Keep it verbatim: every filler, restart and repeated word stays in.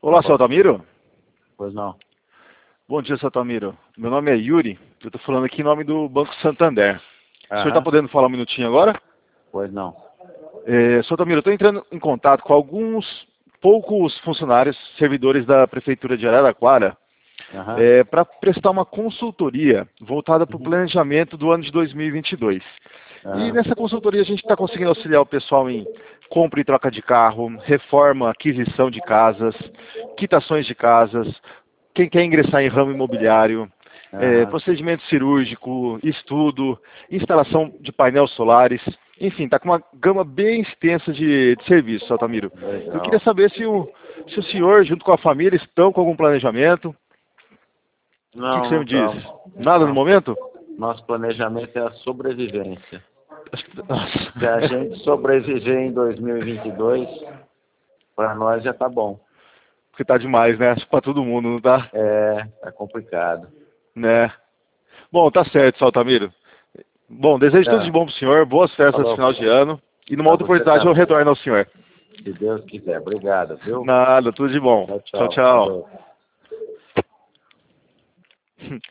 Olá, seu Altamiro. Pois não. Bom dia, seu Altamiro. Meu nome é Yuri. Eu estou falando aqui em nome do Banco Santander. O senhor está Aham. podendo falar um minutinho agora? Pois não. É, seu Altamiro, eu estou entrando em contato com alguns poucos funcionários, servidores da Prefeitura de Araraquara, Aham. é, para prestar uma consultoria voltada para o Uhum. planejamento do ano de dois mil e vinte e dois. E Aham. nessa consultoria a gente está conseguindo auxiliar o pessoal em compra e troca de carro, reforma, aquisição de casas, quitações de casas, quem quer ingressar em ramo imobiliário, é, Aham. procedimento cirúrgico, estudo, instalação de painéis solares, enfim, está com uma gama bem extensa de, de serviços, Altamiro. Eu queria Legal. saber se o, se o senhor, junto com a família, estão com algum planejamento. O que, que Não, você não me diz? estamos. Nada no Não. momento? Nosso planejamento é a sobrevivência. Acho que- Nossa. Se a gente sobreviver em dois mil e vinte e dois, para nós já tá bom. Porque tá demais, né? Acho que pra todo mundo, não tá? É, tá complicado. Né? Bom, tá certo, seu Altamiro. Bom, desejo tudo de Tá. bom pro senhor, boas festas de Falou. final de ano. E numa Para outra você oportunidade eu também. retorno ao senhor. Se Deus quiser. Obrigado, viu? Nada, tudo de bom. Tchau, Tchau, tchau. tchau. Falou.